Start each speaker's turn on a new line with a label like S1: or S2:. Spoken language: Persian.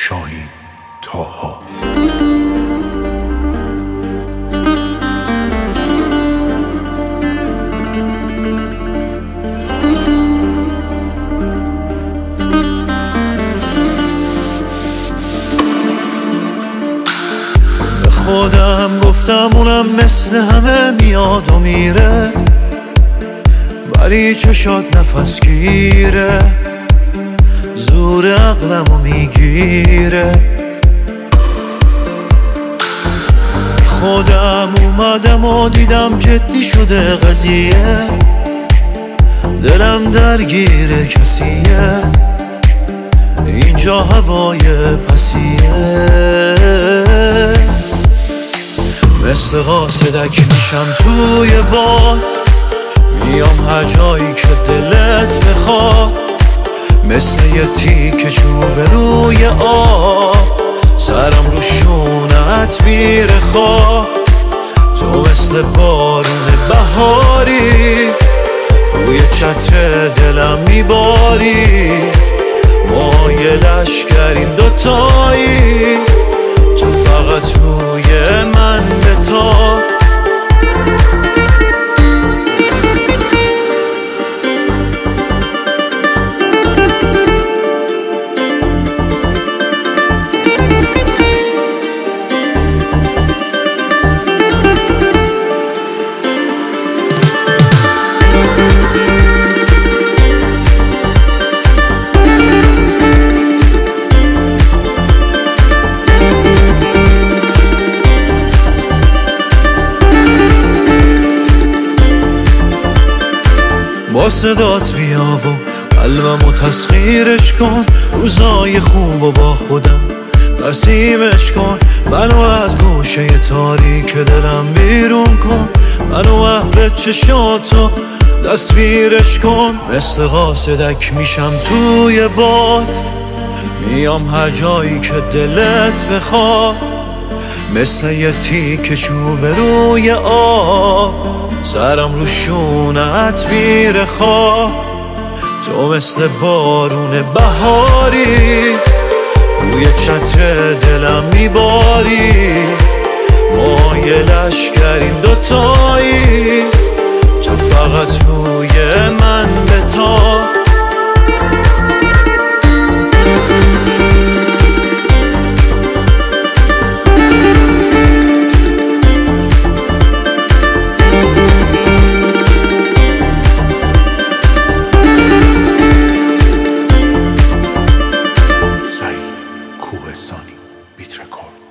S1: شاهین طاها.
S2: به خودم گفتم اونم مثل همه میاد و میره، ولی چشات نفس گیره، زور عقلمو میگیره. خودم اومدم و دیدم جدی شده قضیه، دلم درگیر کسیه، اینجا هوای پسیه. مثل قاصدک میشم توی باد، میام هر جایی که دلت بخواد، مثل یه تیکه چوب روی آب، سرم رو شونت میره خواب. تو مثل بارون بهاری، روی چتر دلم میباری، ما یه لشکریم دوتایی، تو فقط روی من بتاب. با صدات بیا و قلبمو تسخیرش کن، روزای خوب و با خودم نسیمش کن. منو از گوشه تاریک دلم بیرون کن، منو محو چشاتو تصویرش کن. مثل قاصدک میشم توی باد، میام هر جایی که دلت بخواد، مثل یه تیکه چوب روی آب، سرم رو شونت میره خواب. تو مثل بارون بهاری، روی چتر دلم میباری، ما یه لشکریم دوتایی، تو فقط روی من بتاب.
S1: کوهستانی بیت رکورد.